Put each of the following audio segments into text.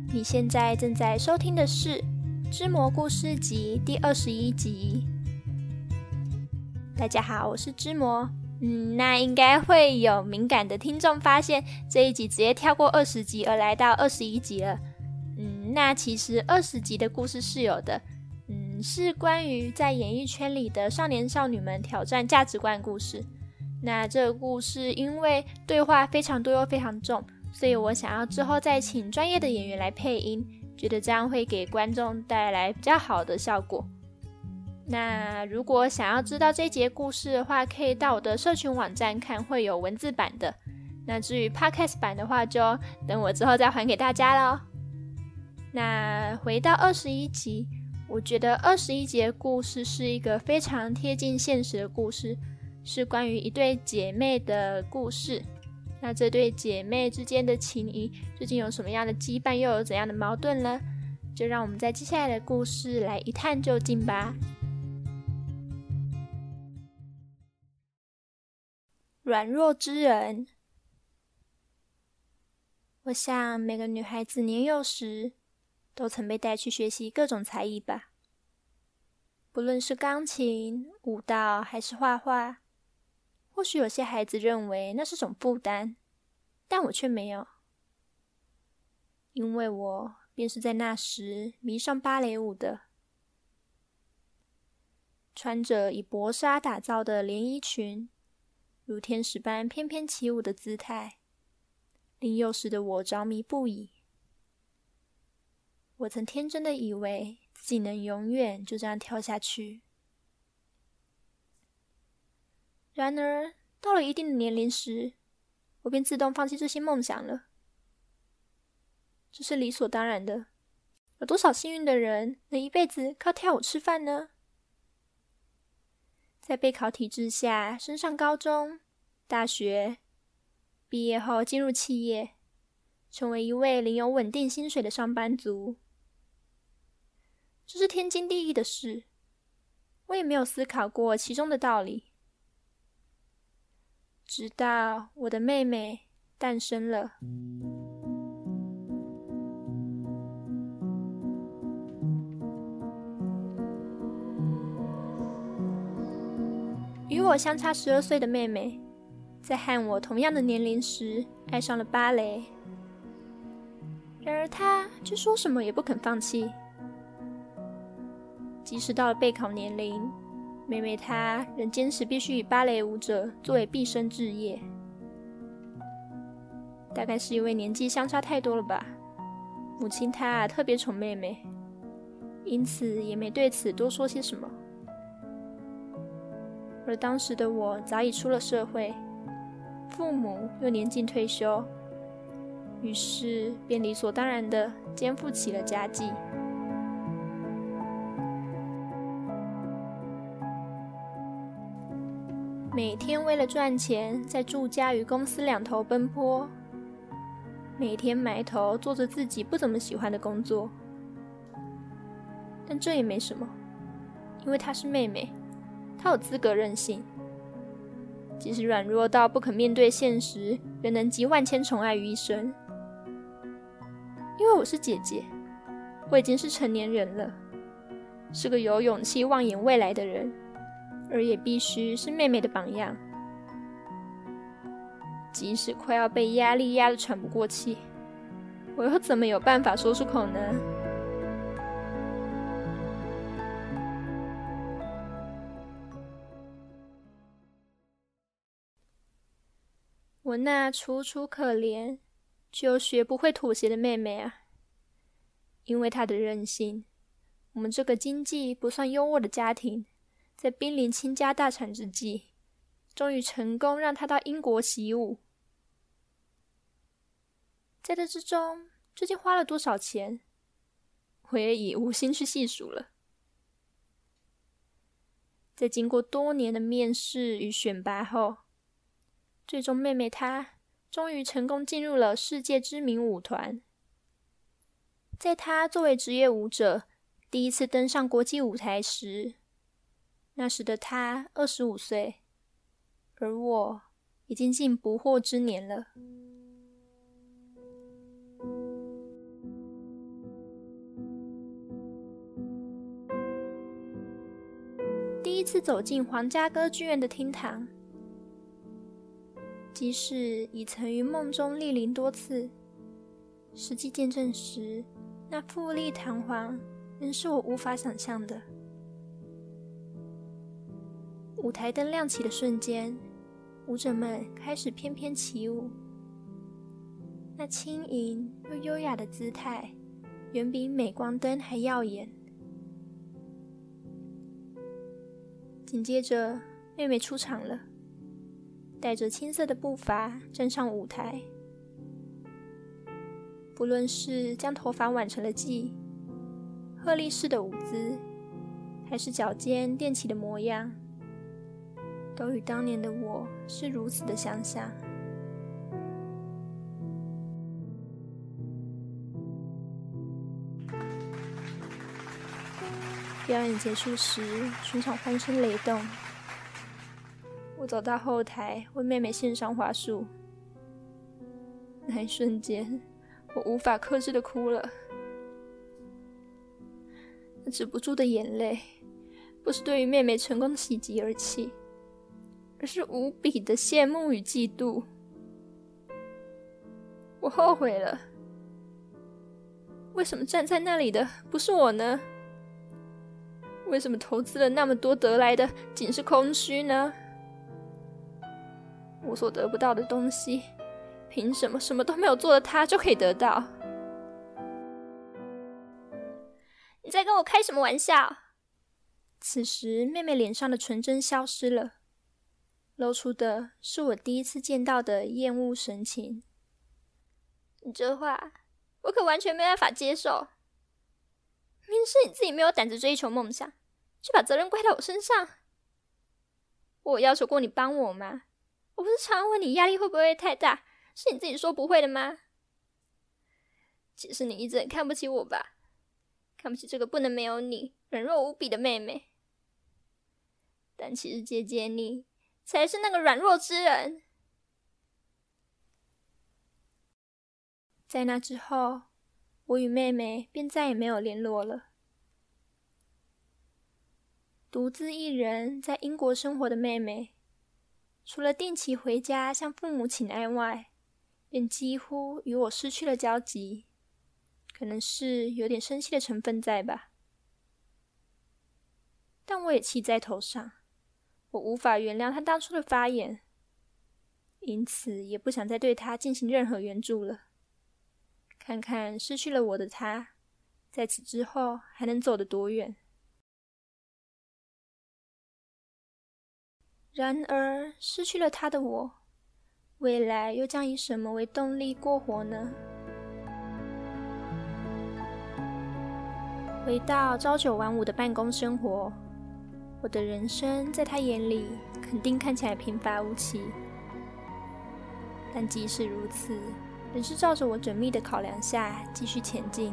你现在正在收听的是《织魔故事集》第21集。大家好，我是织魔。那应该会有敏感的听众发现这一集直接跳过20集而来到21集了。那其实20集的故事是有的，是关于在演艺圈里的少年少女们挑战价值观的故事。那这个故事因为对话非常多又非常重，所以我想要之后再请专业的演员来配音，觉得这样会给观众带来比较好的效果。那如果想要知道这一节故事的话，可以到我的社群网站看，会有文字版的。那至于 Podcast 版的话，就等我之后再还给大家咯。那回到21集，我觉得21集的故事是一个非常贴近现实的故事，是关于一对姐妹的故事。那这对姐妹之间的情谊究竟有什么样的羁绊，又有怎样的矛盾呢？就让我们在接下来的故事来一探究竟吧。软弱之人。我想每个女孩子年幼时都曾被带去学习各种才艺吧，不论是钢琴、舞蹈还是画画。或许有些孩子认为那是种负担，但我却没有，因为我便是在那时迷上芭蕾舞的。穿着以薄纱打造的连衣裙，如天使般翩翩起舞的姿态，令幼时的我着迷不已。我曾天真的以为自己能永远就这样跳下去。然而，到了一定的年龄时，我便自动放弃这些梦想了。这是理所当然的。有多少幸运的人能一辈子靠跳舞吃饭呢？在备考体制下，升上高中、大学，毕业后进入企业，成为一位领有稳定薪水的上班族，这是天经地义的事。我也没有思考过其中的道理。直到我的妹妹诞生了。与我相差12岁的妹妹，在和我同样的年龄时爱上了芭蕾，然而她却说什么也不肯放弃。即使到了备考年龄，妹妹她仍坚持必须以芭蕾舞者作为毕生志业。大概是因为年纪相差太多了吧，母亲她特别宠妹妹，因此也没对此多说些什么。而当时的我早已出了社会，父母又年近退休，于是便理所当然地肩负起了家计。每天为了赚钱，在住家与公司两头奔波，每天埋头做着自己不怎么喜欢的工作。但这也没什么，因为她是妹妹，她有资格任性。即使软弱到不肯面对现实，仍能集万千宠爱于一身。因为我是姐姐，我已经是成年人了，是个有勇气望眼未来的人，而也必须是妹妹的榜样。即使快要被压力压得喘不过气，我又怎么有办法说出口呢？我那楚楚可怜却又学不会妥协的妹妹啊，因为她的任性，我们这个经济不算优渥的家庭，在濒临倾家荡产之际，终于成功让她到英国习武。在这之中究竟花了多少钱，我也已无心去细数了。在经过多年的面试与选拔后，最终妹妹她终于成功进入了世界知名舞团。在她作为职业舞者第一次登上国际舞台时，那时的她25岁，而我已经近不惑之年了。 次走进皇家歌剧院的厅堂，即使已曾于梦中莅临多次，实际见证时，那富丽堂皇仍是我无法想象的。舞台灯亮起的瞬间，舞者们开始翩翩起舞，那轻盈又优雅的姿态远比镁光灯还耀眼。紧接着，妹妹出场了，带着青涩的步伐站上舞台。不论是将头发挽成了髻，鹤立式的舞姿，还是脚尖踮起的模样，都与当年的我是如此的相像。表演结束时，全场欢声雷动。我走到后台，为妹妹献上花束。那一瞬间，我无法克制的哭了。那止不住的眼泪，不是对于妹妹成功的喜极而泣，而是无比的羡慕与嫉妒。我后悔了，为什么站在那里的不是我呢？为什么投资了那么多得来的仅是空虚呢？我所得不到的东西，凭什么什么都没有做的他就可以得到？你在跟我开什么玩笑？此时妹妹脸上的纯真消失了，露出的是我第一次见到的厌恶神情。你这话我可完全没办法接受，明明是你自己没有胆子追求梦想，却把责任怪到我身上。我有要求过你帮我吗？我不是常常问你压力会不会太大，是你自己说不会的吗？其实你一直很看不起我吧，看不起这个不能没有你软弱无比的妹妹。但其实姐姐你才是那个软弱之人。在那之后，我与妹妹便再也没有联络了。独自一人在英国生活的妹妹，除了定期回家向父母请安外，便几乎与我失去了交集。可能是有点生气的成分在吧。但我也气在头上，我无法原谅她当初的发言，因此也不想再对她进行任何援助了。看看失去了我的她，在此之后还能走得多远。然而失去了她的我，未来又将以什么为动力过活呢？回到朝九晚五的办公生活，我的人生在她眼里肯定看起来平凡无奇，但即使如此，仍是照着我缜密的考量下继续前进。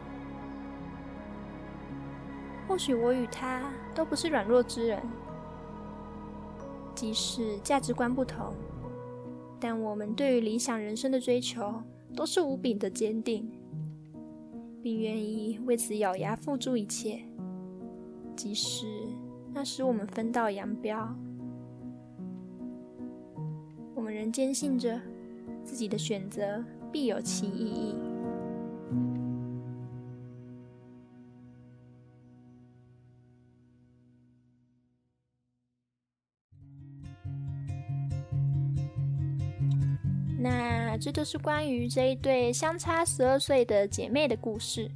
或许我与她都不是软弱之人，即使价值观不同，但我们对于理想人生的追求都是无比的坚定，并愿意为此咬牙付诸一切，即使那使我们分道扬镳。我们仍坚信着自己的选择必有其意义。那这就是关于这一对相差12岁的姐妹的故事。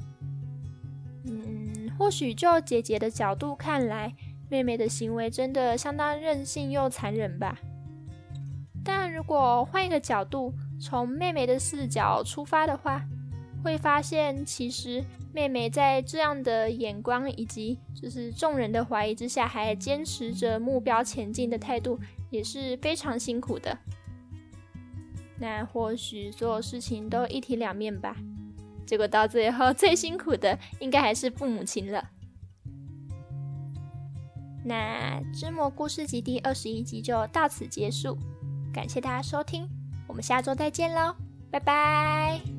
或许就姐姐的角度看来，妹妹的行为真的相当任性又残忍吧。但如果换一个角度，从妹妹的视角出发的话，会发现其实妹妹在这样的眼光以及就是众人的怀疑之下，还坚持着目标前进的态度，也是非常辛苦的。那或许所有事情都一体两面吧，结果到最后最辛苦的应该还是父母亲了。那织魔故事集第21集就到此结束，感谢大家收听，我们下周再见咯，拜拜。